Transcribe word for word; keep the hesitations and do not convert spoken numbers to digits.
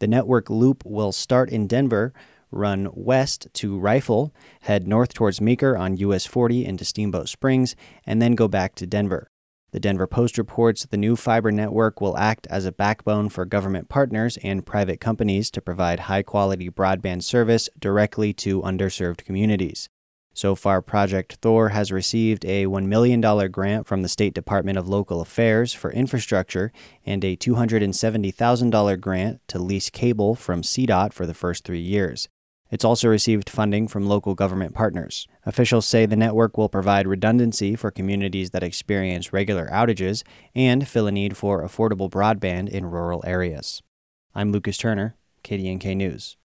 The network loop will start in Denver, run west to Rifle, head north towards Meeker on U S forty into Steamboat Springs, and then go back to Denver. The Denver Post reports the new fiber network will act as a backbone for government partners and private companies to provide high-quality broadband service directly to underserved communities. So far, Project Thor has received a one million dollars grant from the State Department of Local Affairs for infrastructure and a two hundred seventy thousand dollars grant to lease cable from C DOT for the first three years. It's also received funding from local government partners. Officials say the network will provide redundancy for communities that experience regular outages and fill a need for affordable broadband in rural areas. I'm Lucas Turner, K D N K News.